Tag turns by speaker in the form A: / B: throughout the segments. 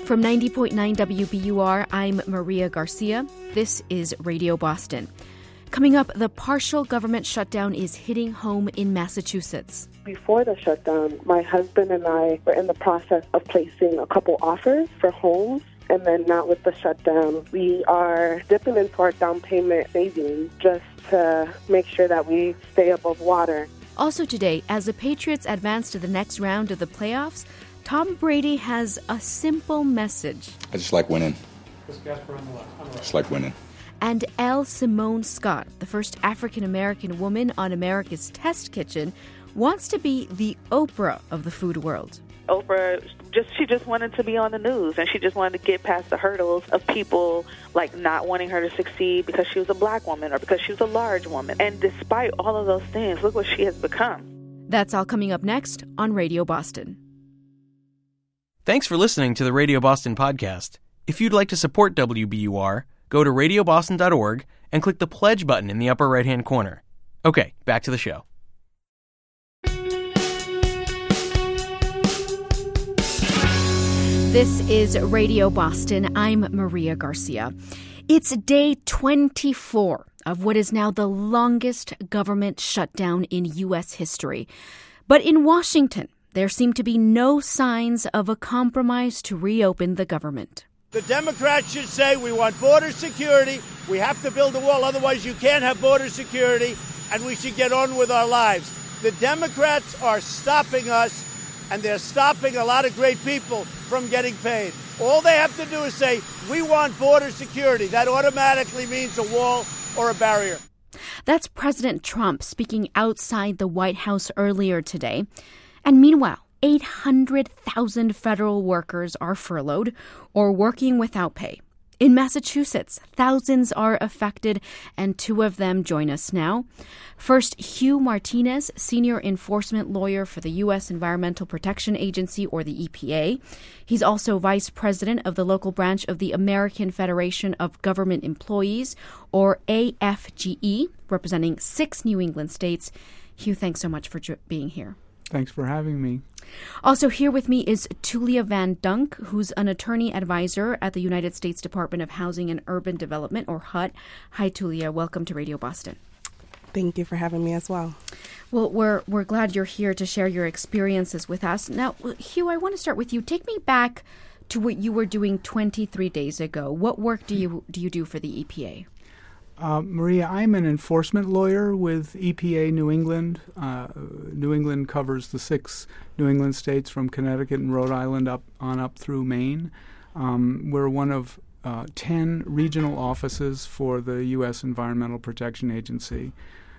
A: From 90.9 WBUR, I'm Maria Garcia. This is Radio Boston. Coming up, the partial government shutdown is hitting home in Massachusetts.
B: Before the shutdown, my husband and I were in the process of placing a couple offers for homes. And then now with the shutdown, we are dipping into our down payment savings just to make sure that we stay above water.
A: Also today, as the Patriots advance to the next round of the playoffs, Tom Brady has a simple message.
C: I just like winning. Just like winning.
A: And Elle Simone Scott, the first African-American woman on America's Test Kitchen, wants to be the Oprah of the food world.
D: Oprah, she just wanted to be on the news, and she just wanted to get past the hurdles of people like not wanting her to succeed because she was a black woman or because she was a large woman. And despite all of those things, look what she has become.
A: That's all coming up next on Radio Boston.
E: Thanks for listening to the Radio Boston podcast. If you'd like to support WBUR, go to radioboston.org and click the pledge button in the upper right-hand corner. Okay, back to the show.
A: This is Radio Boston. I'm Maria Garcia. It's day 24 of what is now the longest government shutdown in U.S. history. But in Washington, there seem to be no signs of a compromise to reopen the government.
F: The Democrats should say we want border security. We have to build a wall. Otherwise, you can't have border security, and we should get on with our lives. The Democrats are stopping us, and they're stopping a lot of great people from getting paid. All they have to do is say, we want border security. That automatically means a wall or a barrier.
A: That's President Trump speaking outside the White House earlier today. And meanwhile, 800,000 federal workers are furloughed or working without pay. In Massachusetts, thousands are affected, and two of them join us now. First, Hugh Martinez, senior enforcement lawyer for the U.S. Environmental Protection Agency, or the EPA. He's also vice president of the local branch of the American Federation of Government Employees, or AFGE, representing 6 New England states. Hugh, thanks so much for being here.
G: Thanks for having me.
A: Also here with me is Tulia Van Dunk, who's an attorney advisor at the United States Department of Housing and Urban Development, or HUD. Hi, Tulia. Welcome to Radio Boston.
H: Thank you for having me as well.
A: Well, we're glad you're here to share your experiences with us. Now, Hugh, I want to start with you. Take me back to what you were doing 23 days ago. What work do you do for the EPA?
G: Maria, I'm an enforcement lawyer with EPA New England. New England covers the 6 New England states from Connecticut and Rhode Island up through Maine. We're one of 10 regional offices for the U.S. Environmental Protection Agency.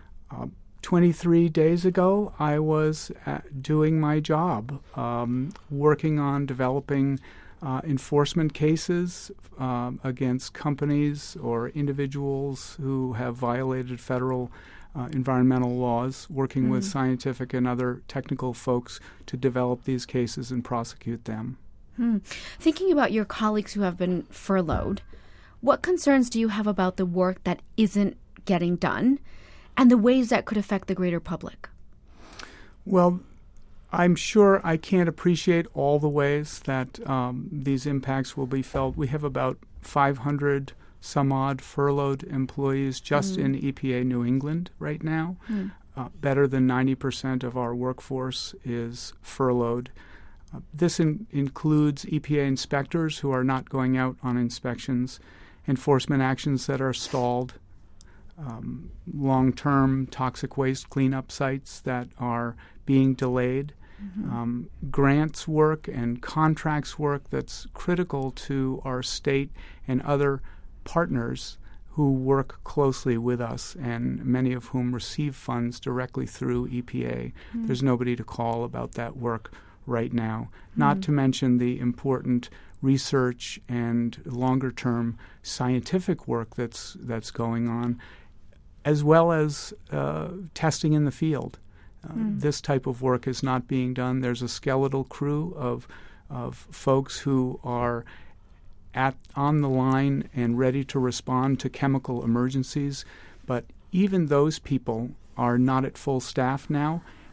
G: 23 days ago, I was doing my job, working on developing enforcement cases against companies or individuals who have violated federal environmental laws, working with scientific and other technical folks to develop these cases and prosecute them.
A: Thinking about your colleagues who have been furloughed, what concerns do you have about the work that isn't getting done and the ways that could affect the greater public? Well,
G: I'm sure I can't appreciate all the ways that these impacts will be felt. We have about 500 some odd furloughed employees just in EPA New England right now. Better than 90% of our workforce is furloughed. This includes EPA inspectors who are not going out on inspections, enforcement actions that are stalled, long-term toxic waste cleanup sites that are being delayed, grants work and contracts work that's critical to our state and other partners who work closely with us, and many of whom receive funds directly through EPA. There's nobody to call about that work right now, not to mention the important research and longer-term scientific work that's going on, as well as testing in the field. This type of work is not being done. There's a skeletal crew of folks who are on the line and ready to respond to chemical emergencies, but even those people are not at full staff now,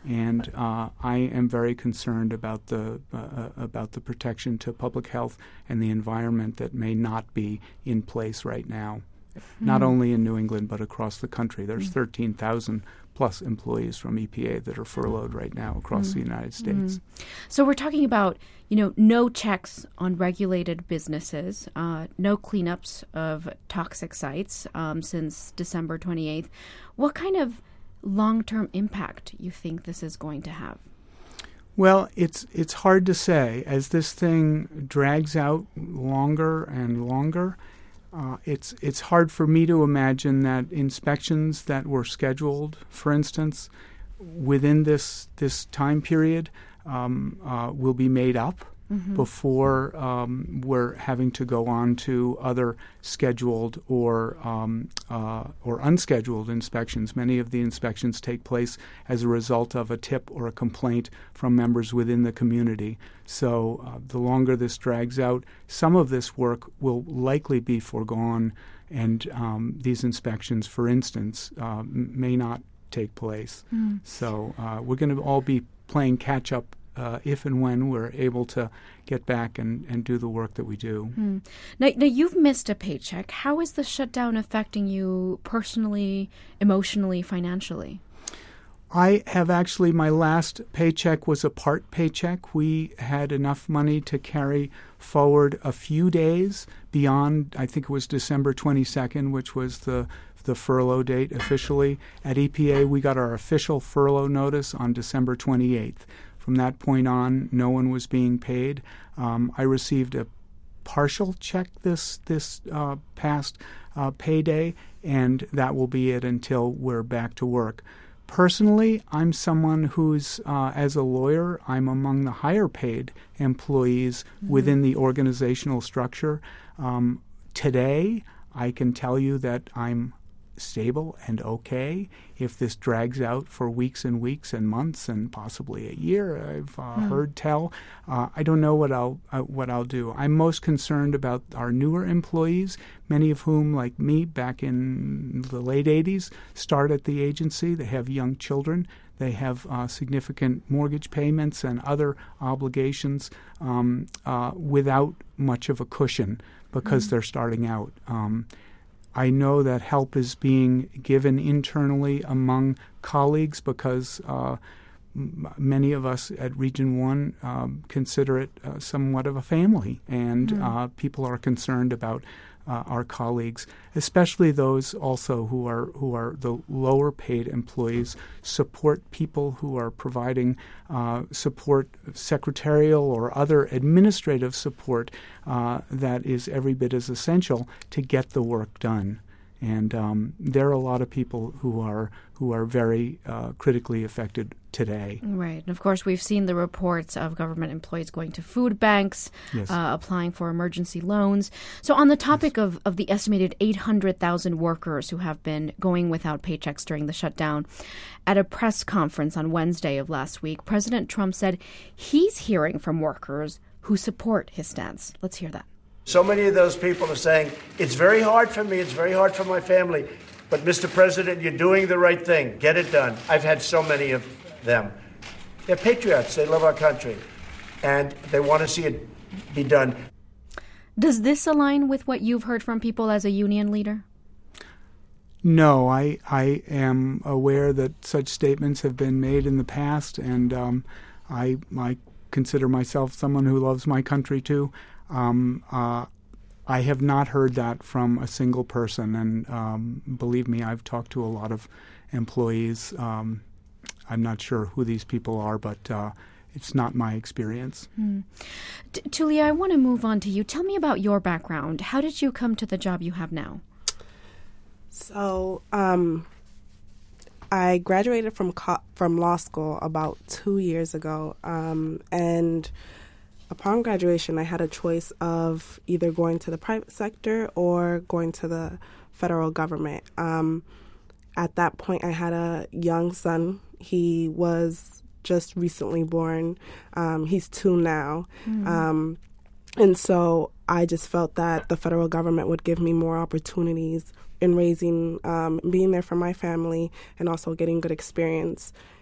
G: And I am very concerned about the protection to public health and the environment that may not be in place right now, not only in New England but across the country. There's 13,000 plus employees from EPA that are furloughed right now across the United States.
A: So we're talking about, no checks on regulated businesses, no cleanups of toxic sites since December 28th. What kind of long-term impact you think this is going to have?
G: Well, it's hard to say. As this thing drags out longer and longer, it's hard for me to imagine that inspections that were scheduled, for instance, within this time period will be made up before we're having to go on to other scheduled or unscheduled inspections. Many of the inspections take place as a result of a tip or a complaint from members within the community. So the longer this drags out, some of this work will likely be foregone, and these inspections, for instance, may not take place. So we're going to all be playing catch-up if and when we're able to get back and do the work that we do.
A: Now, you've missed a paycheck. How is the shutdown affecting you personally, emotionally, financially?
G: I have actually, my last paycheck was a part paycheck. We had enough money to carry forward a few days beyond, I think it was December 22nd, which was the furlough date officially. At EPA, we got our official furlough notice on December 28th. From that point on, no one was being paid. I received a partial check this past payday, and that will be it until we're back to work. Personally, I'm someone who's, as a lawyer, I'm among the higher paid employees within the organizational structure. Today, I can tell you that I'm stable and okay. If this drags out for weeks and weeks and months and possibly a year, I've heard tell. I don't know what I'll do. I'm most concerned about our newer employees, many of whom, like me, back in the late 80s, start at the agency. They have young children. They have significant mortgage payments and other obligations without much of a cushion because they're starting out. I know that help is being given internally among colleagues because many of us at Region 1 consider it somewhat of a family, and people are concerned about our colleagues, especially those also who are the lower paid employees, support people who are providing support, secretarial or other administrative support that is every bit as essential to get the work done. And there are a lot of people who are very critically affected today.
A: Right. And of course, we've seen the reports of government employees going to food banks, applying for emergency loans. So on the topic of the estimated 800,000 workers who have been going without paychecks during the shutdown, at a press conference on Wednesday of last week, President Trump said he's hearing from workers who support his stance. Let's hear that.
F: So many of those people are saying, it's very hard for me, it's very hard for my family, but Mr. President, you're doing the right thing. Get it done. I've had so many of them. They're patriots. They love our country, and they want to see it be done.
A: Does this align with what you've heard from people as a union leader?
G: No, I am aware that such statements have been made in the past, and I consider myself someone who loves my country too. I have not heard that from a single person, and believe me, I've talked to a lot of employees. I'm not sure who these people are, but it's not my experience.
A: Tulia, I want to move on to you. Tell me about your background. How did you come to the job you have now?
H: So, I graduated from law school about 2 years ago, and upon graduation, I had a choice of either going to the private sector or going to the federal government. At that point, I had a young son. He was just recently born. He's 2 now. And so I just felt that the federal government would give me more opportunities in raising, being there for my family, and also getting good experience.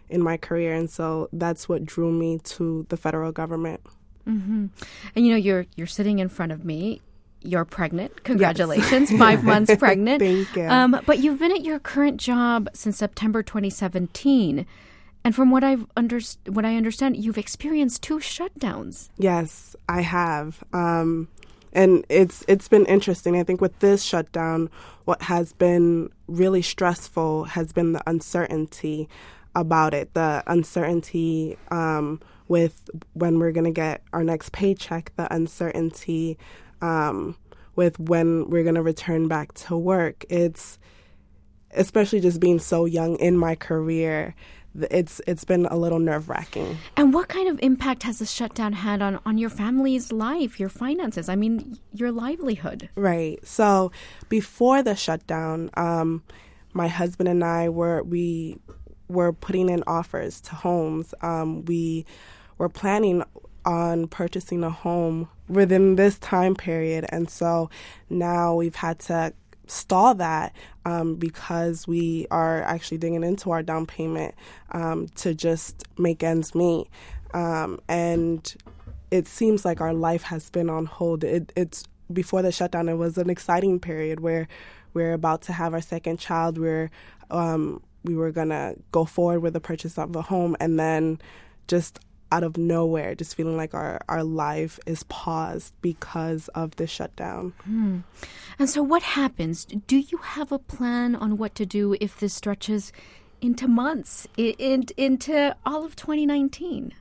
H: in my career. And so that's what drew me to the federal government.
A: Mm-hmm. And, you're sitting in front of me. You're pregnant. Congratulations. Yes. 5 months pregnant.
H: Thank you.
A: But you've been at your current job since September 2017. And from what I understand, you've experienced 2 shutdowns.
H: Yes, I have. And it's been interesting. I think with this shutdown, what has been really stressful has been the uncertainty about it. The uncertainty with when we're going to get our next paycheck, the uncertainty with when we're going to return back to work. It's especially just being so young in my career. It's been a little nerve-wracking.
A: And what kind of impact has the shutdown had on your family's life, your finances? I mean, your livelihood.
H: Right. So before the shutdown, my husband and I were putting in offers to homes. We were planning on purchasing a home within this time period. And so now we've had to stall that because we are actually digging into our down payment to just make ends meet. And it seems like our life has been on hold. It's before the shutdown, it was an exciting period where we're about to have our second child. We were going to go forward with the purchase of a home, and then just out of nowhere, just feeling like our life is paused because of the shutdown.
A: And so what happens? Do you have a plan on what to do if this stretches into months, into all of 2019?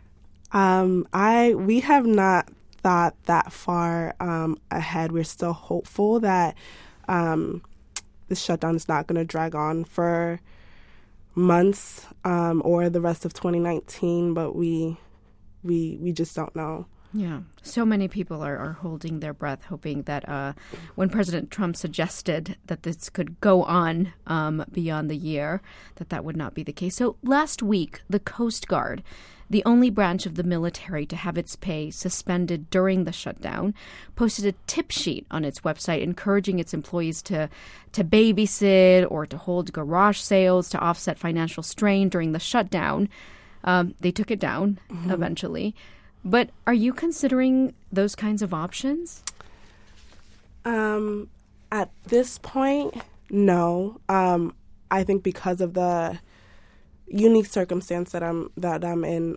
H: We have not thought that far ahead. We're still hopeful that this shutdown is not going to drag on for months or the rest of 2019, but we just don't know.
A: Yeah. So many people are holding their breath, hoping that when President Trump suggested that this could go on beyond the year, that would not be the case. So last week, the Coast Guard, the only branch of the military to have its pay suspended during the shutdown, posted a tip sheet on its website encouraging its employees to babysit or to hold garage sales to offset financial strain during the shutdown. They took it down eventually. But are you considering those kinds of options?
H: At this point, no. I think because of the unique circumstance that I'm in,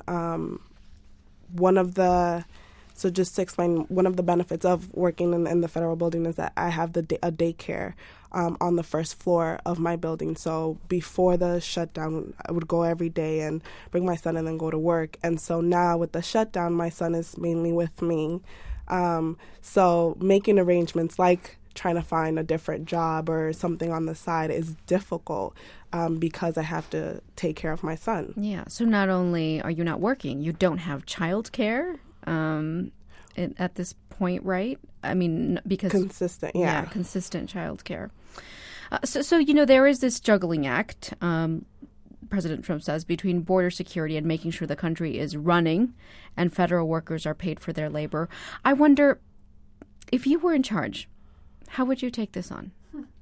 H: so just to explain, one of the benefits of working in the federal building is that I have a daycare on the first floor of my building. So before the shutdown, I would go every day and bring my son and then go to work. And so now with the shutdown, my son is mainly with me. So making arrangements like trying to find a different job or something on the side is difficult because I have to take care of my son.
A: Yeah. So not only are you not working, you don't have childcare at this point, right? I mean, because
H: consistent, yeah,
A: consistent childcare. So there is this juggling act. President Trump says between border security and making sure the country is running, and federal workers are paid for their labor. I wonder, if you were in charge, how would you take this on?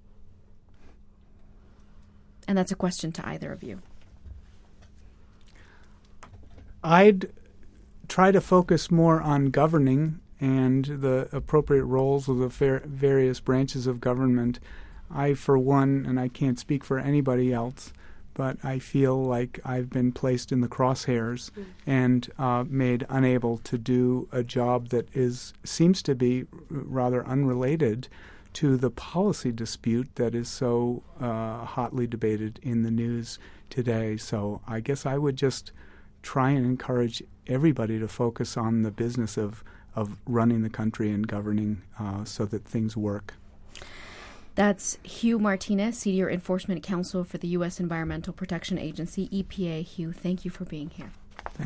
A: And that's a question to either of you.
G: I'd try to focus more on governing and the appropriate roles of the various branches of government. I, for one, and I can't speak for anybody else, but I feel like I've been placed in the crosshairs and made unable to do a job that seems to be rather unrelated to the policy dispute that is so hotly debated in the news today. So I guess I would just try and encourage everybody to focus on the business of running the country and governing so that things work.
A: That's Hugh Martinez, Senior Enforcement Counsel for the U.S. Environmental Protection Agency, EPA. Hugh, thank you for being here.
G: Thanks.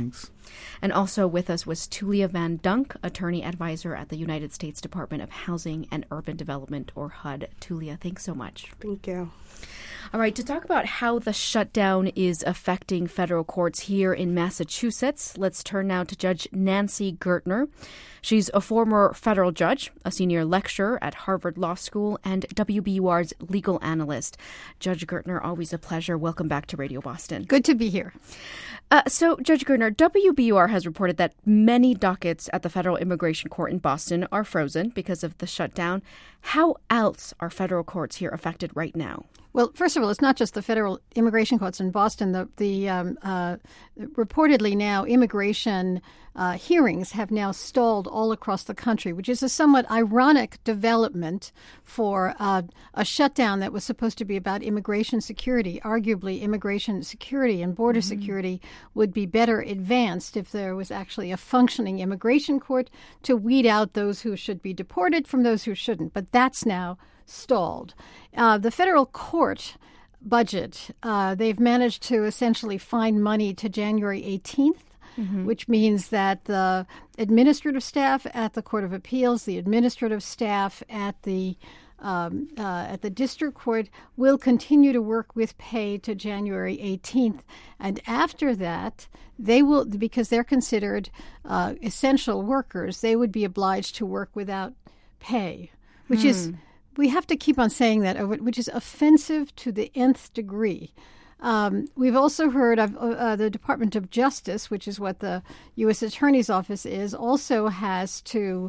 A: And also with us was Tulia Van Dunk, attorney advisor at the United States Department of Housing and Urban Development, or HUD. Tulia, thanks so much.
H: Thank you.
A: All right, to talk about how the shutdown is affecting federal courts here in Massachusetts, let's turn now to Judge Nancy Gertner. She's a former federal judge, a senior lecturer at Harvard Law School, and WBUR's legal analyst. Judge Gertner, always a pleasure. Welcome back to Radio Boston.
I: Good to be here.
A: So, Judge Gertner, WBUR has reported that many dockets at the Federal Immigration Court in Boston are frozen because of the shutdown. How else are federal courts here affected right now?
I: Well, first of all, it's not just the federal immigration courts in Boston. Reportedly now, immigration hearings have now stalled all across the country, which is a somewhat ironic development for a shutdown that was supposed to be about immigration security. Arguably, immigration security and border security would be better advanced if there was actually a functioning immigration court to weed out those who should be deported from those who shouldn't. But that's now stalled. The federal court budget, they've managed to essentially find money to January 18th, which means that the administrative staff at the Court of Appeals, the administrative staff at the district court will continue to work with pay to January 18th. And after that, they will, because they're considered essential workers, they would be obliged to work without pay, which is, we have to keep on saying that, which is offensive to the nth degree. We've also heard of the Department of Justice, which is what the U.S. Attorney's Office is, also has to,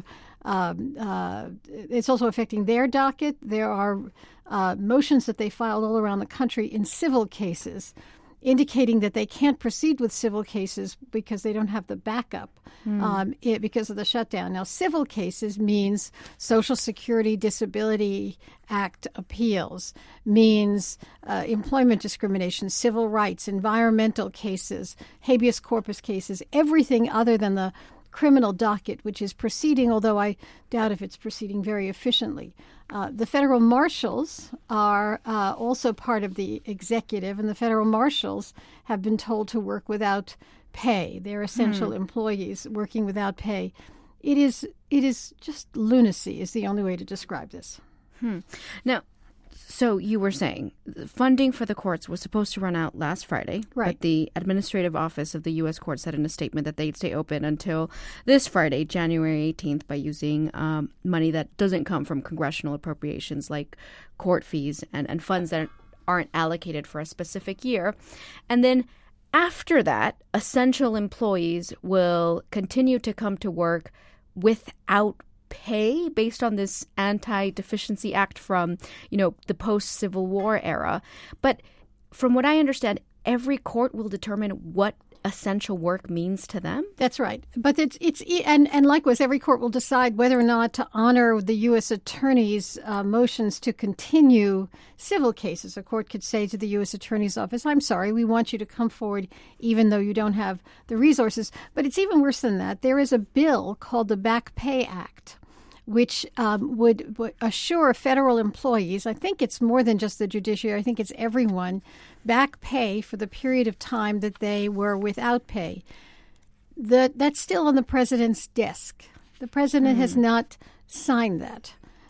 I: it's also affecting their docket. There are motions that they filed all around the country in civil cases indicating that they can't proceed with civil cases because they don't have the backup because of the shutdown. Now, civil cases means Social Security Disability Act appeals, means employment discrimination, civil rights, environmental cases, habeas corpus cases, everything other than the criminal docket, which is proceeding, although I doubt if it's proceeding very efficiently. The federal marshals are also part of the executive, and the federal marshals have been told to work without pay. They're essential employees working without pay. It is just lunacy is the only way to describe this.
A: Now, so you were saying funding for the courts was supposed to run out last Friday.
I: Right.
A: But the administrative office of the U.S. court said in a statement that they'd stay open until this Friday, January 18th, by using money that doesn't come from congressional appropriations like court fees and funds that aren't allocated for a specific year. And then after that, essential employees will continue to come to work without pay based on this Anti-Deficiency Act from, the post-Civil War era. But from what I understand, every court will determine what essential work means to them.
I: That's right. But and likewise, every court will decide whether or not to honor the U.S. attorney's motions to continue civil cases. A court could say to the U.S. attorney's office, I'm sorry, we want you to come forward even though you don't have the resources. But it's even worse than that. There is a bill called the Back Pay Act, which would assure federal employees, I think it's more than just the judiciary, I think it's everyone, back pay for the period of time that they were without pay. That's still on the president's desk. The president has not signed that.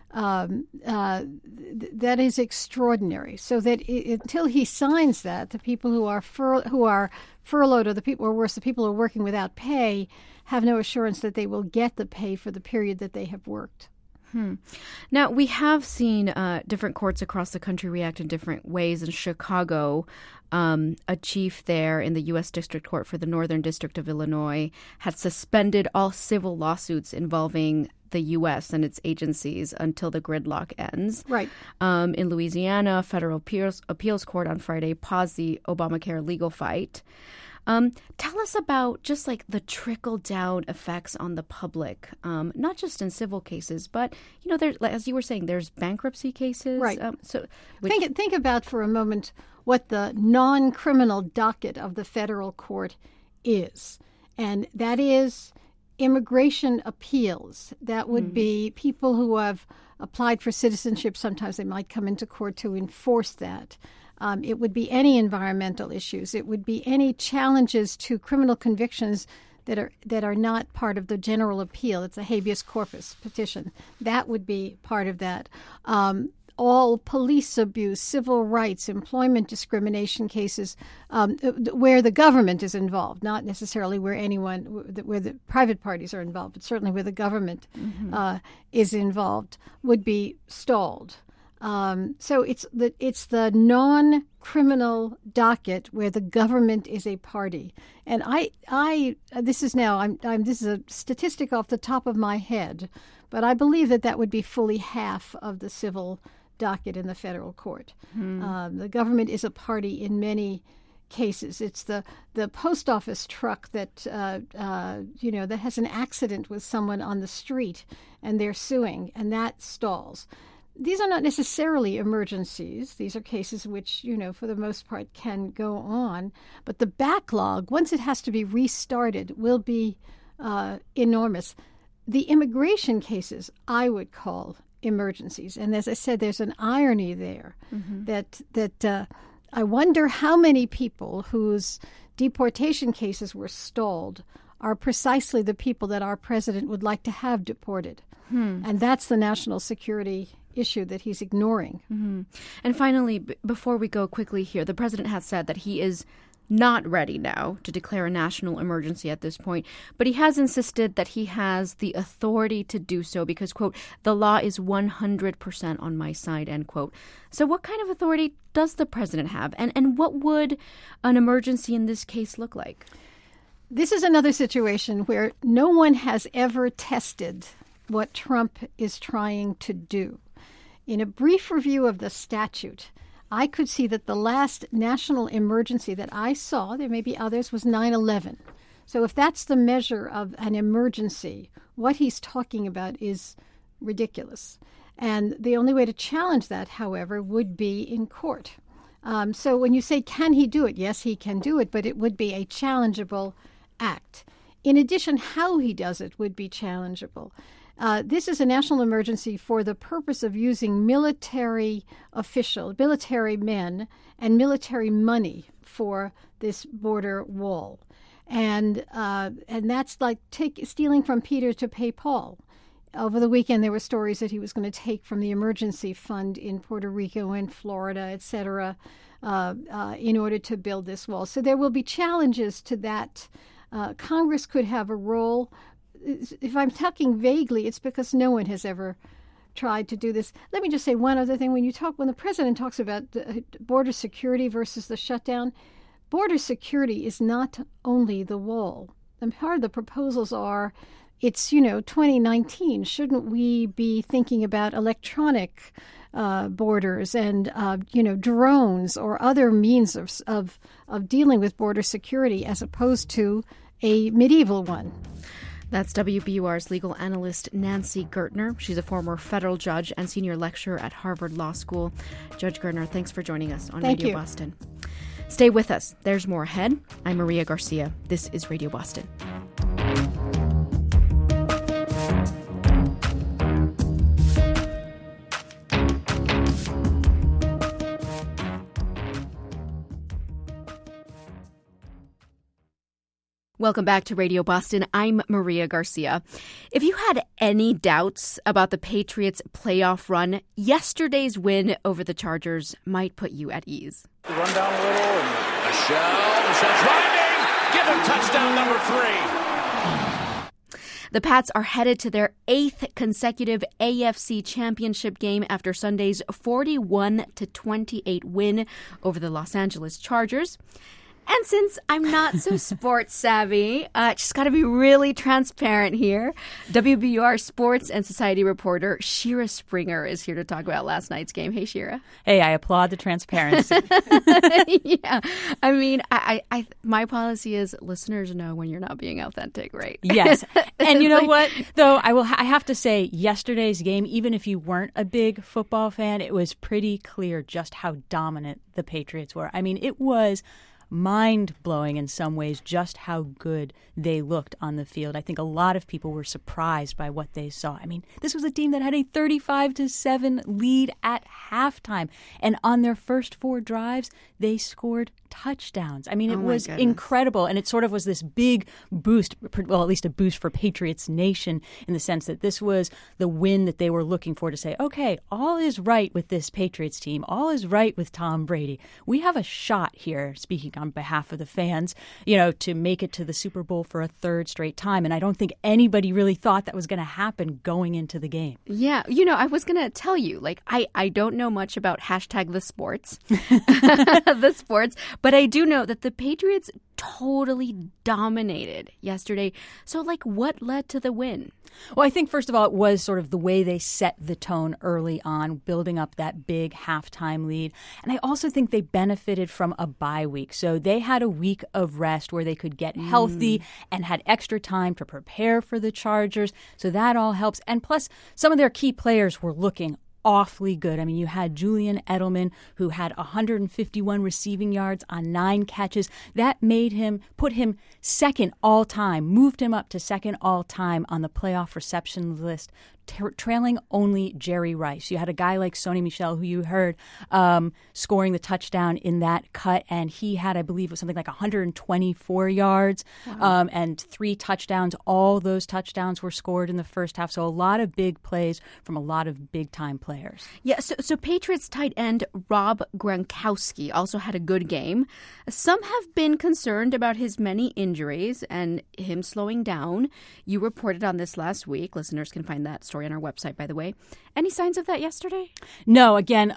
I: That is extraordinary. So that until he signs that, the people who are furloughed, or the people, or worse, the people who are working without pay, have no assurance that they will get the pay for the period that they have worked.
A: Now, we have seen different courts across the country react in different ways. In Chicago, a chief there in the U.S. District Court for the Northern District of Illinois had suspended all civil lawsuits involving the U.S. and its agencies until the gridlock ends.
I: Right.
A: In Louisiana, federal appeals court on Friday paused the Obamacare legal fight. Tell us about just like the trickle-down effects on the public, not just in civil cases, but, there's, as you were saying, there's bankruptcy cases.
I: Right. Think about for a moment what the non-criminal docket of the federal court is. And that is immigration appeals. That would be people who have applied for citizenship. Sometimes they might come into court to enforce that. It would be any environmental issues. It would be any challenges to criminal convictions that are not part of the general appeal. It's a habeas corpus petition. That would be part of that. All police abuse, civil rights, employment discrimination cases where the government is involved, not necessarily where the private parties are involved, but certainly where the government is involved, would be stalled. So it's the non-criminal docket where the government is a party, and this is a statistic off the top of my head, but I believe that would be fully half of the civil docket in the federal court. The government is a party in many cases. It's the post office truck that that has an accident with someone on the street and they're suing, and that stalls. These are not necessarily emergencies. These are cases which, for the most part can go on. But the backlog, once it has to be restarted, will be enormous. The immigration cases, I would call emergencies. And as I said, there's an irony there that I wonder how many people whose deportation cases were stalled are precisely the people that our president would like to have deported. And that's the national security issue that he's ignoring.
A: And finally, before we go quickly here, the president has said that he is not ready now to declare a national emergency at this point, but he has insisted that he has the authority to do so because, quote, the law is 100% on my side, end quote. So what kind of authority does the president have? And what would an emergency in this case look like?
I: This is another situation where no one has ever tested what Trump is trying to do. In a brief review of the statute, I could see that the last national emergency that I saw, there may be others, was 9/11. So if that's the measure of an emergency, what he's talking about is ridiculous. And the only way to challenge that, however, would be in court. So when you say, can he do it? Yes, he can do it, but it would be a challengeable act. In addition, how he does it would be challengeable. This is a national emergency for the purpose of using military men, and military money for this border wall. And that's like stealing from Peter to pay Paul. Over the weekend, there were stories that he was going to take from the emergency fund in Puerto Rico and Florida, et cetera, in order to build this wall. So there will be challenges to that. Congress could have a role. If I'm talking vaguely, it's because no one has ever tried to do this. Let me just say one other thing. When the president talks about border security versus the shutdown, border security is not only the wall. And part of the proposals are, it's 2019. Shouldn't we be thinking about electronic borders and drones or other means of dealing with border security as opposed to a medieval one?
A: That's WBUR's legal analyst Nancy Gertner. She's a former federal judge and senior lecturer at Harvard Law School. Judge Gertner, thanks for joining us on Radio Boston. Stay with us. There's more ahead. I'm Maria Garcia. This is Radio Boston. Welcome back to Radio Boston. I'm Maria Garcia. If you had any doubts about the Patriots' playoff run, yesterday's win over the Chargers might put you at ease.
J: Run down a little and a shell. Driving. Give him touchdown number 3.
A: The Pats are headed to their 8th consecutive AFC Championship game after Sunday's 41-28 win over the Los Angeles Chargers. And since I'm not so sports savvy, just got to be really transparent here. WBUR sports and society reporter Shira Springer is here to talk about last night's game. Hey, Shira.
K: Hey, I applaud the transparency.
A: Yeah. I mean, my policy is listeners know when you're not being authentic, right?
K: Yes. And you know what? Though I have to say, yesterday's game, even if you weren't a big football fan, it was pretty clear just how dominant the Patriots were. I mean, it was mind-blowing in some ways just how good they looked on the field. I think a lot of people were surprised by what they saw. I mean, this was a team that had a 35-7 lead at halftime. And on their first 4 drives, they scored touchdowns. I mean, it was incredible. And it sort of was this big boost, well, at least a boost for Patriots Nation in the sense that this was the win that they were looking for to say, okay, all is right with this Patriots team. All is right with Tom Brady. We have a shot here, speaking on behalf of the fans, to make it to the Super Bowl for a third straight time. And I don't think anybody really thought that was going to happen going into the game.
A: Yeah. I was going to tell you, I don't know much about #the sports, the sports, but I do know that the Patriots totally dominated yesterday. So, what led to the win?
K: Well, I think, first of all, it was sort of the way they set the tone early on, building up that big halftime lead. And I also think they benefited from a bye week. So they had a week of rest where they could get healthy and had extra time to prepare for the Chargers. So that all helps. And plus, some of their key players were looking awfully good. I mean, you had Julian Edelman, who had 151 receiving yards on 9 catches. That put him second all time, moved him up to second all time on the playoff reception list, trailing only Jerry Rice. You had a guy like Sony Michel, who you heard scoring the touchdown in that cut, and he had, I believe, it was something like 124 yards and 3 touchdowns. All those touchdowns were scored in the first half, so a lot of big plays from a lot of big-time players.
A: Yeah, so Patriots tight end Rob Gronkowski also had a good game. Some have been concerned about his many injuries and him slowing down. You reported on this last week. Listeners can find that story on our website, by the way. Any signs of that yesterday?
K: No, again,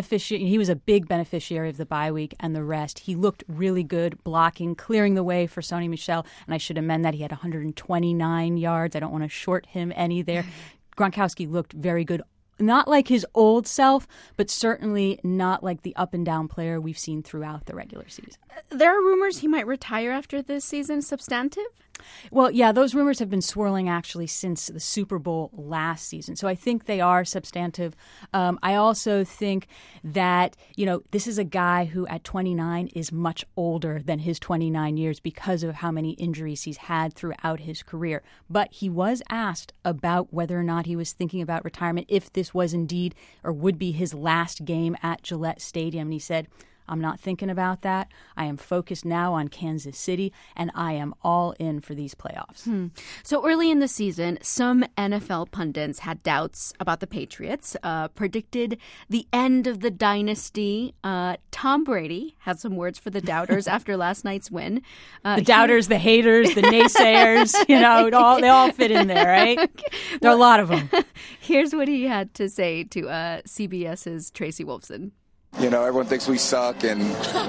K: he was a big beneficiary of the bye week and the rest. He looked really good blocking, clearing the way for Sony Michel, and I should amend that. He had 129 yards. I don't want to short him any there. Gronkowski looked very good. Not like his old self, but certainly not like the up-and-down player we've seen throughout the regular season.
A: There are rumors he might retire after this season. Substantive?
K: Well, yeah, those rumors have been swirling actually since the Super Bowl last season. So I think they are substantive. I also think that, this is a guy who at 29 is much older than his 29 years because of how many injuries he's had throughout his career. But he was asked about whether or not he was thinking about retirement, if this was indeed or would be his last game at Gillette Stadium. And he said, I'm not thinking about that. I am focused now on Kansas City, and I am all in for these playoffs.
A: So early in the season, some NFL pundits had doubts about the Patriots, predicted the end of the dynasty. Tom Brady had some words for the doubters after last night's win.
K: The doubters, the haters, the naysayers, they all fit in there, right? There are a lot of them.
A: Here's what he had to say to CBS's Tracy Wolfson.
L: Everyone thinks we suck and,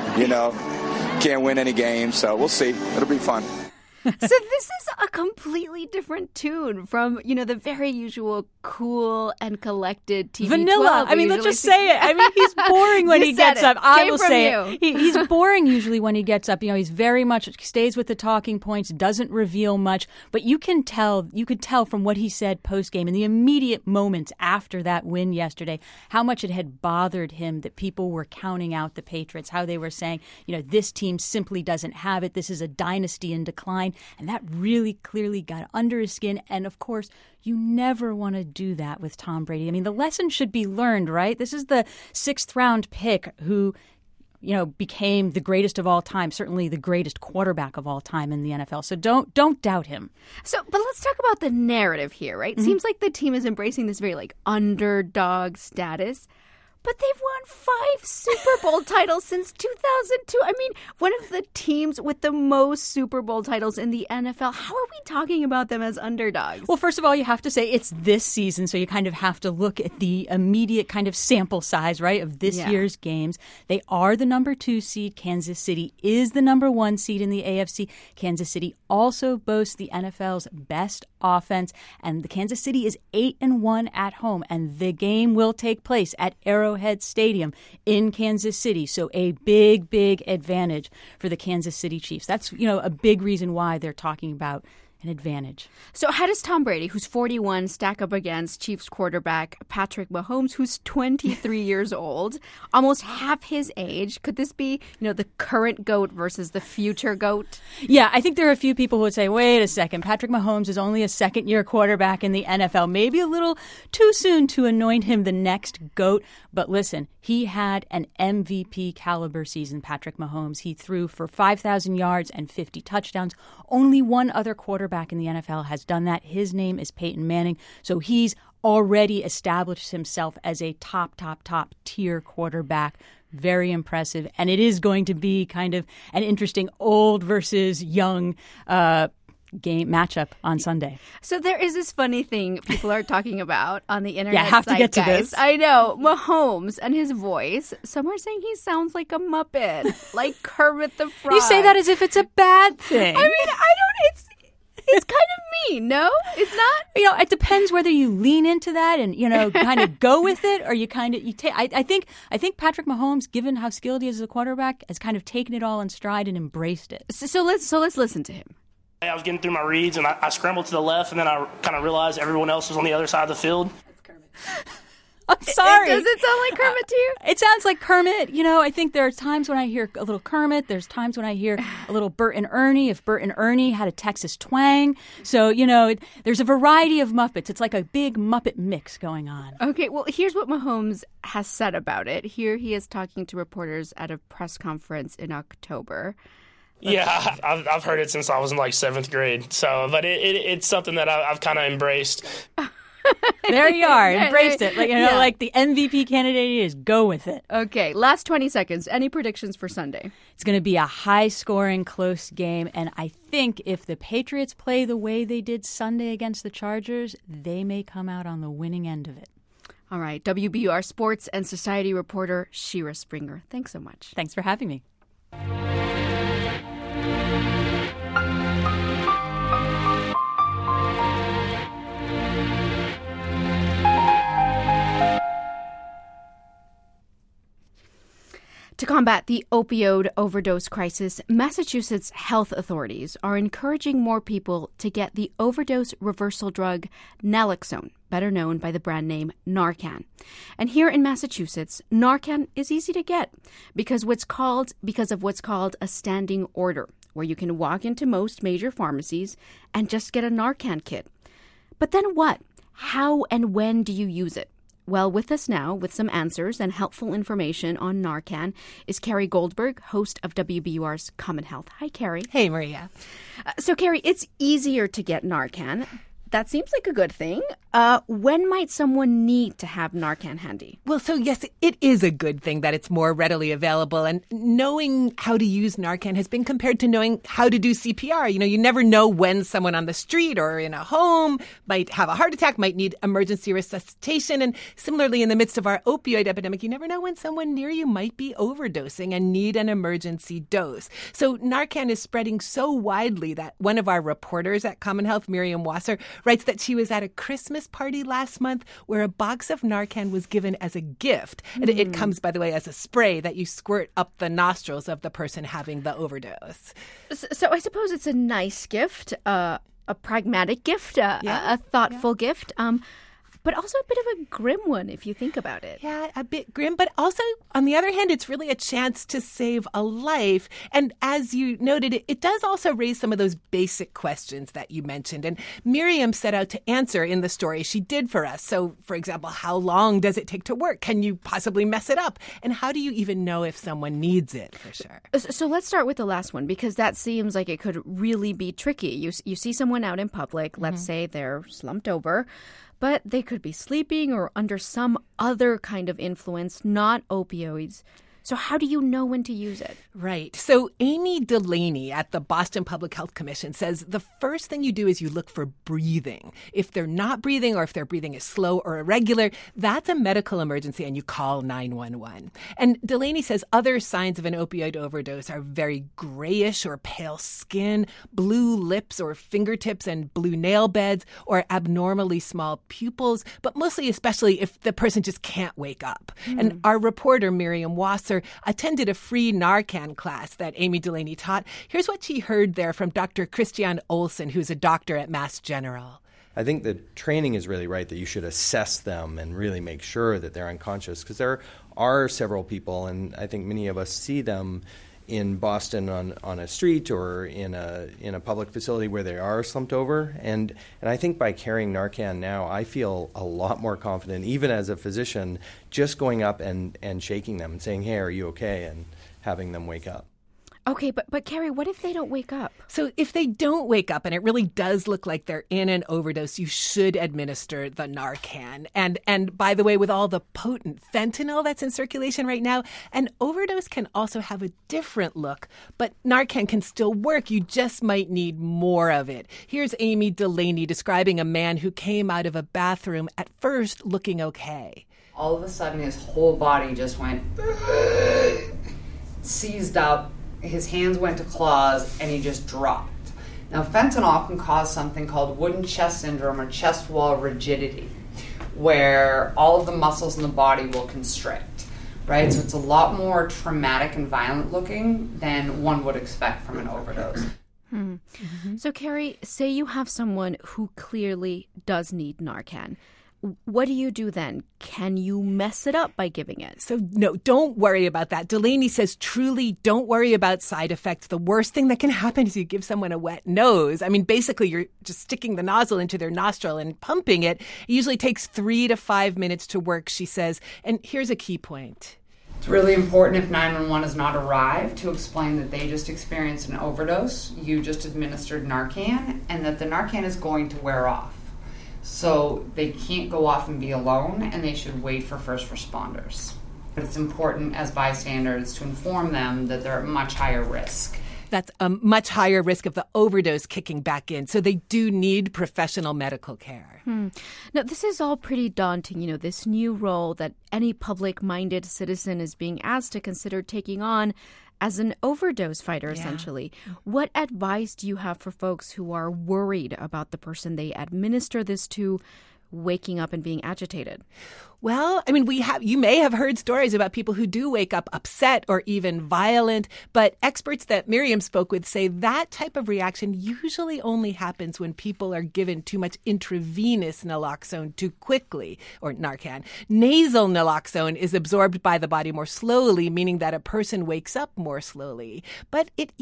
L: can't win any games. So we'll see. It'll be fun.
A: So this is a completely different tune from, the very usual cool and collected TV
K: Vanilla.
A: 12
K: I mean, let's just say it. I mean, he's boring when he gets up. I will say it. He's boring usually when he gets up. He's very much stays with the talking points, doesn't reveal much. But you could tell from what he said post-game in the immediate moments after that win yesterday, how much it had bothered him that people were counting out the Patriots, how they were saying, this team simply doesn't have it. This is a dynasty in decline. And that really clearly got under his skin. And of course, you never want to do that with Tom Brady. I mean, the lesson should be learned, right? This is the 6th round pick who, became the greatest of all time, certainly the greatest quarterback of all time in the NFL. So don't doubt him.
A: But let's talk about the narrative here, right? It seems like the team is embracing this very underdog status. But they've won 5 Super Bowl titles since 2002. I mean, one of the teams with the most Super Bowl titles in the NFL. How are we talking about them as underdogs?
K: Well, first of all, you have to say it's this season, so you kind of have to look at the immediate kind of sample size, right, of this year's games. They are the number 2 seed. Kansas City is the number 1 seed in the AFC. Kansas City also boasts the NFL's best offense, and the Kansas City is 8-1 at home, and the game will take place at Arrowhead Stadium in Kansas City. So a big advantage for the Kansas City Chiefs. That's, a big reason why they're talking about an advantage.
A: So how does Tom Brady, who's 41, stack up against Chiefs quarterback Patrick Mahomes, who's 23 years old, almost half his age? Could this be, the current GOAT versus the future GOAT?
K: Yeah, I think there are a few people who would say, wait a second, Patrick Mahomes is only a second-year quarterback in the NFL. Maybe a little too soon to anoint him the next GOAT. But listen, he had an MVP caliber season, Patrick Mahomes. He threw for 5,000 yards and 50 touchdowns. Only one other quarterback in the NFL has done that. His name is Peyton Manning. So he's already established himself as a top tier quarterback. Very impressive. And it is going to be kind of an interesting old versus young game matchup on Sunday.
A: So there is this funny thing people are talking about on the internet.
K: Yeah, have to get to this.
A: I know. Mahomes and his voice. Some are saying he sounds like a Muppet, like Kermit the Frog.
K: You say that as if it's a bad thing.
A: I mean, it's kind of mean, no? It's not?
K: It depends whether you lean into that and, kind of go with it, or you take. I think Patrick Mahomes, given how skilled he is as a quarterback, has kind of taken it all in stride and embraced it.
A: So let's listen to him.
M: I was getting through my reads, and I scrambled to the left, and then I kind of realized everyone else was on the other side of the field.
A: That's Kermit.
K: I'm sorry.
A: Does it sound like Kermit to you?
K: It sounds like Kermit. I think there are times when I hear a little Kermit. There's times when I hear a little Bert and Ernie, if Bert and Ernie had a Texas twang. So, there's a variety of Muppets. It's like a big Muppet mix going on.
A: Okay, well, here's what Mahomes has said about it. Here he is talking to reporters at a press conference in October.
M: Yeah, I've heard it since I was in like 7th grade. So, but it's something that I've kind of embraced.
K: There you are, embraced it. Like the MVP candidate is, go with it.
A: Okay, last 20 seconds. Any predictions for Sunday?
K: It's going to be a high-scoring, close game, and I think if the Patriots play the way they did Sunday against the Chargers, they may come out on the winning end of it.
A: All right, WBUR sports and society reporter Shira Springer. Thanks so much.
K: Thanks for having me.
A: To combat the opioid overdose crisis, Massachusetts health authorities are encouraging more people to get the overdose reversal drug naloxone, better known by the brand name Narcan. And here in Massachusetts, Narcan is easy to get because of what's called a standing order, where you can walk into most major pharmacies and just get a Narcan kit. But then what? How and when do you use it? Well, with us now, with some answers and helpful information on Narcan, is Carrie Goldberg, host of WBUR's Common Health. Hi, Carrie.
N: Hey, Maria.
A: So, Carrie, it's easier to get Narcan. That seems like a good thing. When might someone need to have Narcan handy?
N: Well, so yes, it is a good thing that it's more readily available. And knowing how to use Narcan has been compared to knowing how to do CPR. You never know when someone on the street or in a home might have a heart attack, might need emergency resuscitation. And similarly, in the midst of our opioid epidemic, you never know when someone near you might be overdosing and need an emergency dose. So Narcan is spreading so widely that one of our reporters at Common Health, Miriam Wasser, writes that she was at a Christmas party last month where a box of Narcan was given as a gift. And it comes, by the way, as a spray that you squirt up the nostrils of the person having the overdose.
A: So I suppose it's a nice gift, a pragmatic gift, a thoughtful gift. But also a bit of a grim one, if you think about it.
N: Yeah, a bit grim. But also, on the other hand, it's really a chance to save a life. And as you noted, it does also raise some of those basic questions that you mentioned. And Miriam set out to answer in the story she did for us. So, for example, how long does it take to work? Can you possibly mess it up? And how do you even know if someone needs it, for sure?
A: So let's start with the last one, because that seems like it could really be tricky. You see someone out in public, let's say they're slumped over, but they could be sleeping or under some other kind of influence, not opioids. So how do you know when to use it?
N: Right. So Amy Delaney at the Boston Public Health Commission says the first thing you do is you look for breathing. If they're not breathing or if their breathing is slow or irregular, that's a medical emergency and you call 911. And Delaney says other signs of an opioid overdose are very grayish or pale skin, blue lips or fingertips and blue nail beds, or abnormally small pupils, but mostly especially if the person just can't wake up. And our reporter, Miriam Wasser, professor, attended a free Narcan class that Amy Delaney taught. Here's what she heard there from Dr. Christian Olsen, who's a doctor at Mass General.
O: I think the training is really right, that you should assess them and really make sure that they're unconscious, because there are several people, and I think many of us see them in Boston on a street or in a public facility where they are slumped over. And I think by carrying Narcan now, I feel a lot more confident, even as a physician, just going up and shaking them and saying, hey, are you okay? And having them wake up.
A: Okay, but Carrie, what if they don't wake up?
N: So if they don't wake up and it really does look like they're in an overdose, you should administer the Narcan. And by the way, with all the potent fentanyl that's in circulation right now, an overdose can also have a different look. But Narcan can still work. You just might need more of it. Here's Amy Delaney describing a man who came out of a bathroom at first looking okay.
P: All of a sudden, his whole body just went seized up. His hands went to claws, and he just dropped. Now, fentanyl can cause something called wooden chest syndrome or chest wall rigidity, where all of the muscles in the body will constrict, right? So it's a lot more traumatic and violent looking than one would expect from an overdose.
A: Mm-hmm. So, Carrie, say you have someone who clearly does need Narcan. What do you do then? Can you mess it up by giving it?
N: So no, don't worry about that. Delaney says truly don't worry about side effects. The worst thing that can happen is you give someone a wet nose. I mean, basically you're just sticking the nozzle into their nostril and pumping it. It usually takes 3 to 5 minutes to work, she says. And here's a key point.
P: It's really important if 911 has not arrived to explain that they just experienced an overdose, you just administered Narcan, and that the Narcan is going to wear off. So they can't go off and be alone, and they should wait for first responders. But it's important as bystanders to inform them that they're at much higher risk.
N: That's a much higher risk of the overdose kicking back in. So they do need professional medical care.
A: Now, this is all pretty daunting, this new role that any public-minded citizen is being asked to consider taking on as an overdose fighter, essentially. What advice do you have for folks who are worried about the person they administer this to waking up and being agitated?
N: Well, I mean, you may have heard stories about people who do wake up upset or even violent, but experts that Miriam spoke with say that type of reaction usually only happens when people are given too much intravenous naloxone too quickly, or Narcan. Nasal naloxone is absorbed by the body more slowly, meaning that a person wakes up more slowly. But it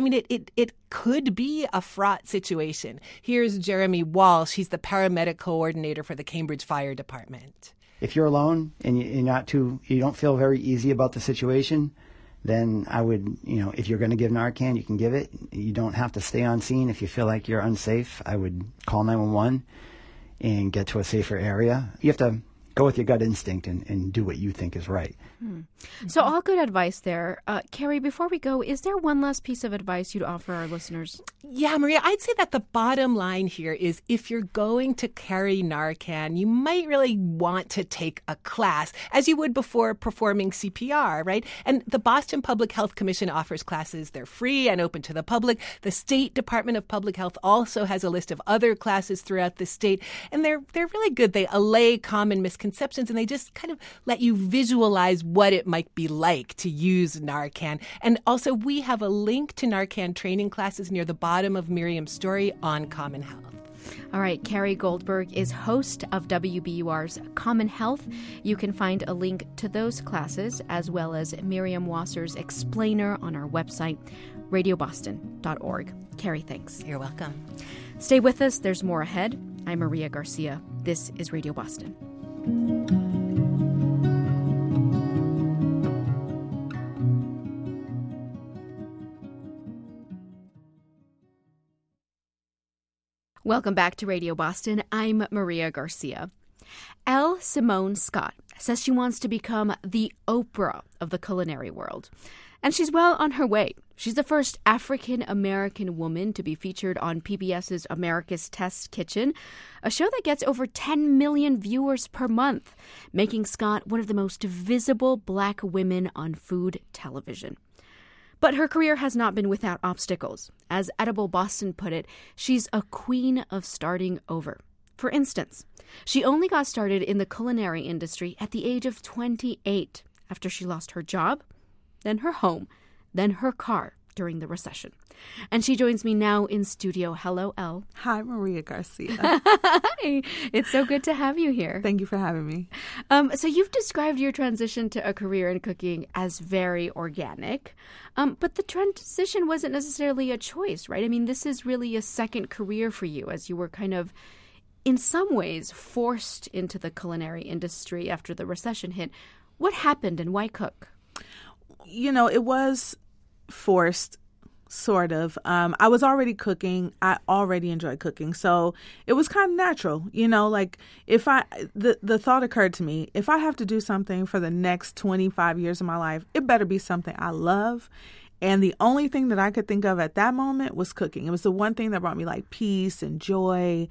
N: could be a fraught situation. Here's Jeremy Walsh. He's the paramedic coordinator for the Cambridge Fire Department.
Q: If you're alone and you don't feel very easy about the situation, then I would, if you're going to give Narcan, you can give it. You don't have to stay on scene. If you feel like you're unsafe, I would call 911 and get to a safer area. You have to go with your gut instinct and do what you think is right.
A: So all good advice there. Carrie, before we go, is there one last piece of advice you'd offer our listeners?
N: Yeah, Maria, I'd say that the bottom line here is if you're going to carry Narcan, you might really want to take a class, as you would before performing CPR, right? And the Boston Public Health Commission offers classes. They're free and open to the public. The State Department of Public Health also has a list of other classes throughout the state, and they're really good. They allay common misconceptions, and they just kind of let you visualize what it might be like to use Narcan. And also, we have a link to Narcan training classes near the bottom of Miriam's story on Common Health.
A: All right, Carrie Goldberg is host of WBUR's Common Health. You can find a link to those classes as well as Miriam Wasser's explainer on our website, radioboston.org. Carrie, thanks.
N: You're welcome.
A: Stay with us. There's more ahead. I'm Maria Garcia. This is Radio Boston. Welcome back to Radio Boston. I'm Maria Garcia. Elle Simone Scott says she wants to become the Oprah of the culinary world. And she's well on her way. She's the first African-American woman to be featured on PBS's America's Test Kitchen, a show that gets over 10 million viewers per month, making Scott one of the most visible Black women on food television. But her career has not been without obstacles. As Edible Boston put it, she's a queen of starting over. For instance, she only got started in the culinary industry at the age of 28 after she lost her job, then her home, then her car during the recession. And she joins me now in studio. Hello, Elle.
R: Hi, Maria Garcia.
A: Hi. It's so good to have you here.
R: Thank you for having me.
A: So you've described your transition to a career in cooking as very organic, but the transition wasn't necessarily a choice, right? I mean, this is really a second career for you, as you were kind of, in some ways, forced into the culinary industry after the recession hit. What happened and why cook?
R: You know, it was forced. Sort of. I was already cooking. I already enjoy cooking. So it was kind of natural, you know, like the thought occurred to me, if I have to do something for the next 25 years of my life, it better be something I love. And the only thing that I could think of at that moment was cooking. It was the one thing that brought me like peace and joy,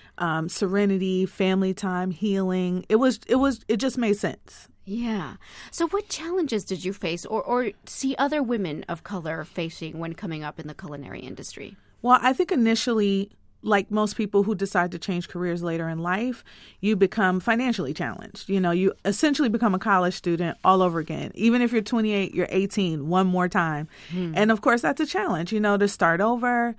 R: serenity, family time, healing. It just made sense.
A: Yeah. So what challenges did you face or see other women of color facing when coming up in the culinary industry?
R: Well, I think initially, like most people who decide to change careers later in life, you become financially challenged. You know, you essentially become a college student all over again. Even if you're 28, you're 18 one more time. And of course, that's a challenge, you know, to start over.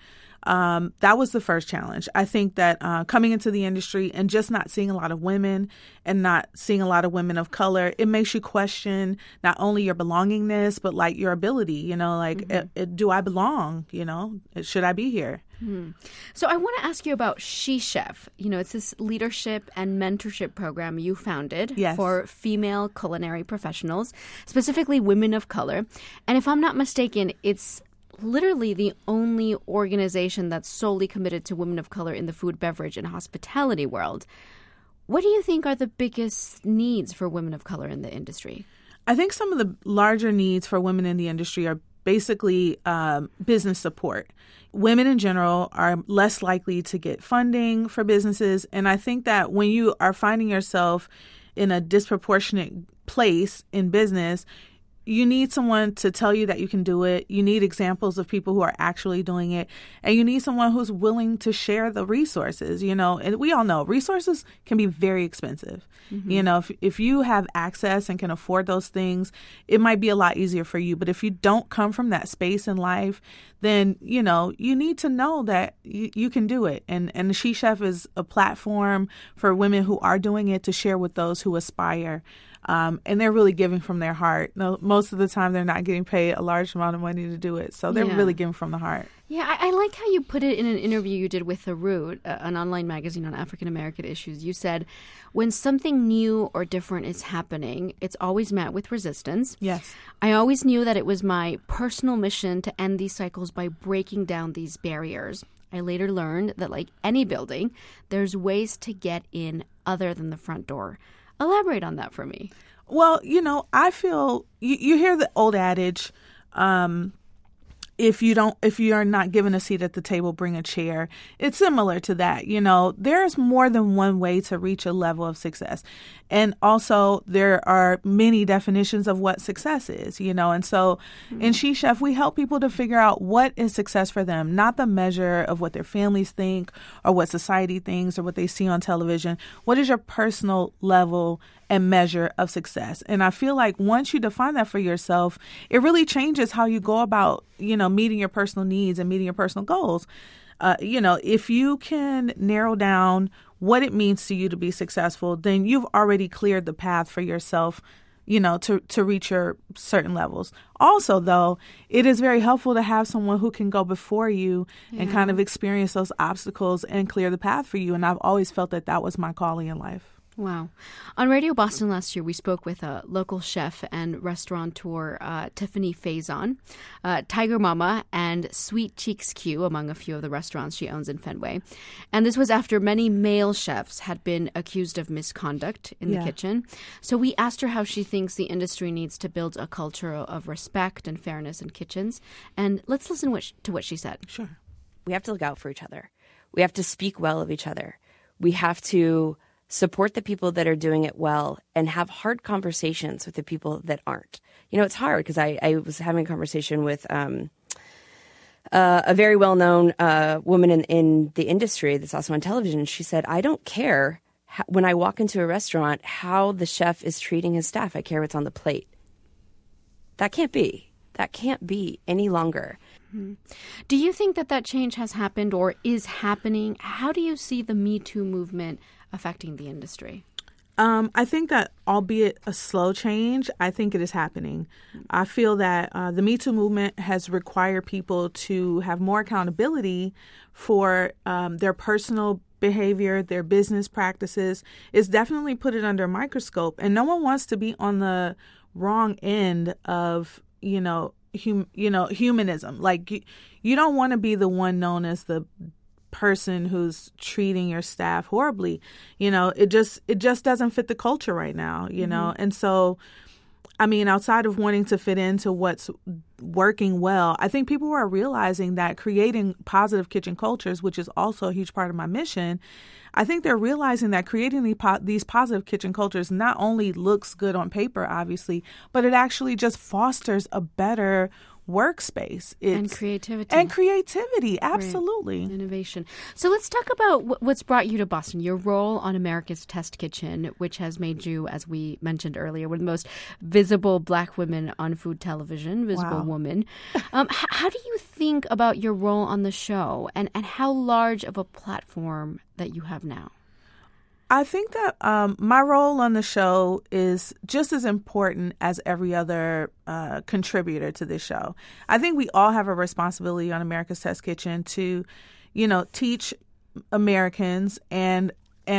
R: That was the first challenge. I think that coming into the industry and just not seeing a lot of women and not seeing a lot of women of color, it makes you question not only your belongingness, but like your ability, you know, like, do I belong? You know, should I be here?
A: So I want to ask you about She Chef. You know, it's this leadership and mentorship program you founded for female culinary professionals, specifically women of color. And if I'm not mistaken, it's literally the only organization that's solely committed to women of color in the food, beverage, and hospitality world. What do you think are the biggest needs for women of color in the industry?
R: I think some of the larger needs for women in the industry are basically business support. Women in general are less likely to get funding for businesses. And I think that when you are finding yourself in a disproportionate place in business, you need someone to tell you that you can do it. You need examples of people who are actually doing it. And you need someone who's willing to share the resources, you know. And we all know resources can be very expensive. You know, if you have access and can afford those things, it might be a lot easier for you. But if you don't come from that space in life, then, you know, you need to know that you can do it. And She Chef is a platform for women who are doing it to share with those who aspire. And they're really giving from their heart. Most of the time, they're not getting paid a large amount of money to do it. So they're really giving from the heart.
A: Yeah, I like how you put it in an interview you did with The Root, an online magazine on African-American issues. You said, when something new or different is happening, it's always met with resistance.
R: Yes.
A: I always knew that it was my personal mission to end these cycles by breaking down these barriers. I later learned that, like any building, there's ways to get in other than the front door. Elaborate on that for me.
R: Well, you know, I feel you hear the old adage, if you are not given a seat at the table, bring a chair. It's similar to that. You know, there's more than one way to reach a level of success. And also there are many definitions of what success is, you know. And so in She Chef, we help people to figure out what is success for them, not the measure of what their families think or what society thinks or what they see on television. What is your personal level and measure of success? And I feel like once you define that for yourself, it really changes how you go about, you know, meeting your personal needs and meeting your personal goals. You know, if you can narrow down what it means to you to be successful, then you've already cleared the path for yourself, you know, to reach your certain levels. Also, though, it is very helpful to have someone who can go before you and kind of experience those obstacles and clear the path for you. And I've always felt that that was my calling in life.
A: Wow. On Radio Boston last year, we spoke with a local chef and restaurateur, Tiffany Faison, Tiger Mama, and Sweet Cheeks Q, among a few of the restaurants she owns in Fenway. And this was after many male chefs had been accused of misconduct in the kitchen. So we asked her how she thinks the industry needs to build a culture of respect and fairness in kitchens. And let's listen to what she said.
R: Sure.
S: We have to look out for each other. We have to speak well of each other. We have to support the people that are doing it well and have hard conversations with the people that aren't. You know, it's hard because I was having a conversation with a very well-known woman in the industry that's also on television. She said, I don't care when I walk into a restaurant how the chef is treating his staff. I care what's on the plate. That can't be. That can't be any longer.
A: Mm-hmm. Do you think that change has happened or is happening? How do you see the Me Too movement affecting the industry?
R: I think that, albeit a slow change, I think it is happening. I feel that the Me Too movement has required people to have more accountability for their personal behavior, their business practices. It's definitely put it under a microscope, and no one wants to be on the wrong end of, humanism. Like, you don't want to be the one known as the person who's treating your staff horribly. It just doesn't fit the culture right now, And so, outside of wanting to fit into what's working well, I think people are realizing that creating positive kitchen cultures, which is also a huge part of my mission, I think they're realizing that creating these positive kitchen cultures not only looks good on paper, obviously, but it actually just fosters a better workspace.
A: And creativity.
R: Absolutely.
A: Right. Innovation. So let's talk about what's brought you to Boston, your role on America's Test Kitchen, which has made you, as we mentioned earlier, one of the most visible Black women on food television, visible woman. How do you think about your role on the show and how large of a platform that you have now?
R: I think that my role on the show is just as important as every other contributor to this show. I think we all have a responsibility on America's Test Kitchen to, teach Americans and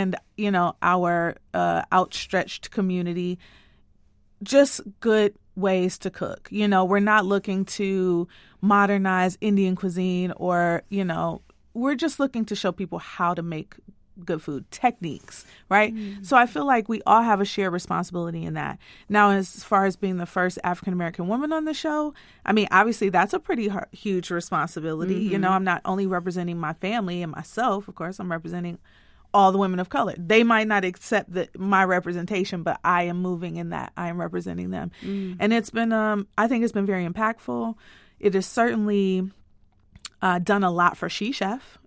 R: our outstretched community just good ways to cook. We're not looking to modernize Indian cuisine or, we're just looking to show people how to make good food techniques, right? So I feel like we all have a shared responsibility in that. Now, as far as being the first African-American woman on the show, obviously that's a pretty huge responsibility. I'm not only representing my family and myself, of course, I'm representing all the women of color. They might not accept my representation, but I am moving in that. I am representing them. And it's been, I think it's been very impactful. It has certainly done a lot for She Chef,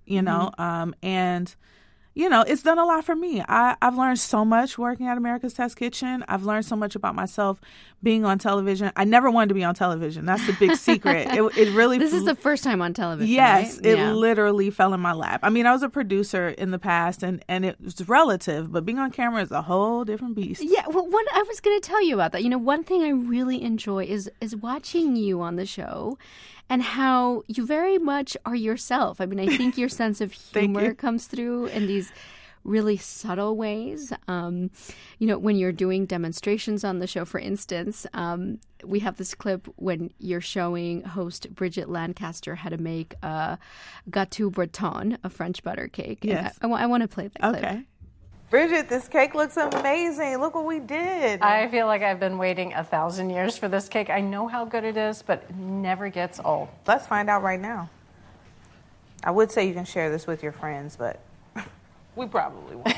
R: and it's done a lot for me. I've learned so much working at America's Test Kitchen. I've learned so much about myself being on television. I never wanted to be on television. That's the big secret. It really.
A: This is the first time on television.
R: Yes,
A: right?
R: It literally fell in my lap. I was a producer in the past, and it was relative, but being on camera is a whole different beast.
A: Yeah, well, I was going to tell you about that. One thing I really enjoy is watching you on the show. And how you very much are yourself. I think your sense of humor comes through in these really subtle ways. When you're doing demonstrations on the show, for instance, we have this clip when you're showing host Bridget Lancaster how to make a gâteau breton, a French butter cake.
R: Yes.
A: I want to play that clip.
R: Okay.
T: Bridget, this cake looks amazing. Look what we did.
U: I feel like I've been waiting 1,000 years for this cake. I know how good it is, but it never gets old.
T: Let's find out right now. I would say you can share this with your friends, but we probably won't.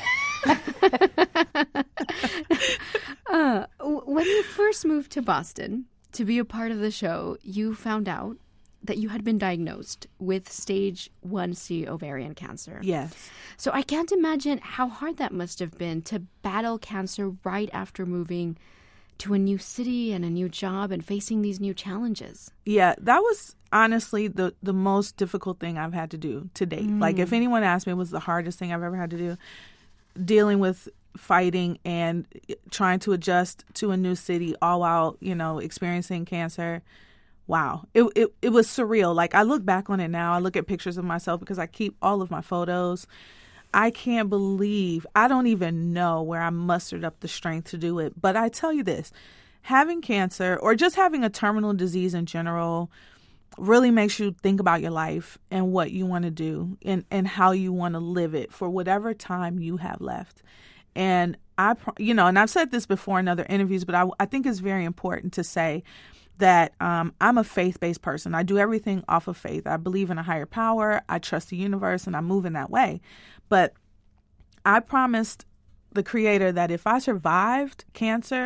A: When you first moved to Boston to be a part of the show, you found out that you had been diagnosed with stage 1C ovarian cancer.
R: Yes.
A: So I can't imagine how hard that must have been to battle cancer right after moving to a new city and a new job and facing these new challenges.
R: Yeah, that was honestly the most difficult thing I've had to do to date. Like, if anyone asked me, it was the hardest thing I've ever had to do, dealing with fighting and trying to adjust to a new city all while, experiencing cancer. Wow. It was surreal. Like, I look back on it now. I look at pictures of myself because I keep all of my photos. I can't believe, I don't even know where I mustered up the strength to do it. But I tell you this, having cancer or just having a terminal disease in general really makes you think about your life and what you want to do and how you want to live it for whatever time you have left. And and I've said this before in other interviews, but I think it's very important to say that I'm a faith-based person. I do everything off of faith. I believe in a higher power. I trust the universe, and I move in that way. But I promised the Creator that if I survived cancer,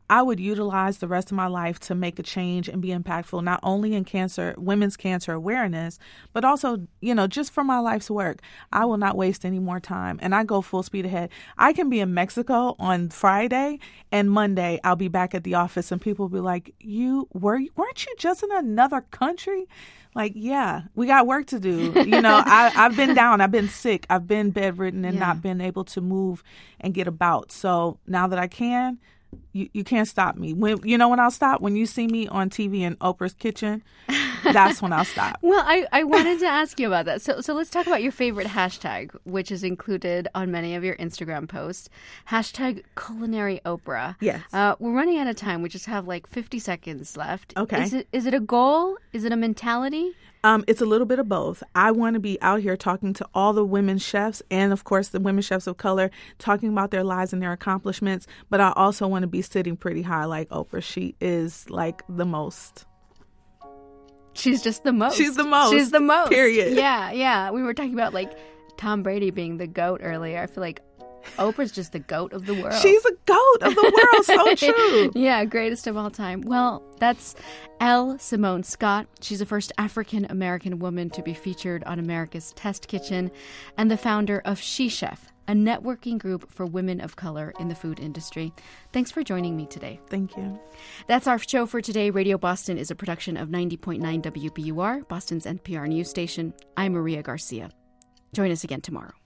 R: I would utilize the rest of my life to make a change and be impactful, not only in women's cancer awareness, but also, just for my life's work. I will not waste any more time, and I go full speed ahead. I can be in Mexico on Friday, and Monday I'll be back at the office, and people will be like, weren't you just in another country? Like, yeah, we got work to do. I've been down, I've been sick, I've been bedridden and not been able to move and get about. So now that I can, you can't stop me. When I'll stop? When you see me on TV in Oprah's kitchen, that's when I'll stop.
A: Well, I wanted to ask you about that. So let's talk about your favorite hashtag, which is included on many of your Instagram posts. Hashtag Culinary Oprah.
R: Yes.
A: We're running out of time. We just have like 50 seconds left.
R: Okay.
A: Is it a goal? Is it a mentality?
R: It's a little bit of both. I want to be out here talking to all the women chefs and, of course, the women chefs of color, talking about their lives and their accomplishments. But I also want to be sitting pretty high like Oprah. She is like the most.
A: She's just the most.
R: She's the most.
A: She's the most.
R: Period.
A: Yeah. We were talking about like Tom Brady being the GOAT earlier. I feel like Oprah's just the GOAT of the world.
R: She's a GOAT of the world. So true.
A: Yeah, greatest of all time. Well, that's L. Simone Scott. She's the first African-American woman to be featured on America's Test Kitchen and the founder of She Chef, a networking group for women of color in the food industry. Thanks for joining me today.
R: Thank you.
A: That's our show for today. Radio Boston is a production of 90.9 WBUR, Boston's NPR news station. I'm Maria Garcia. Join us again tomorrow.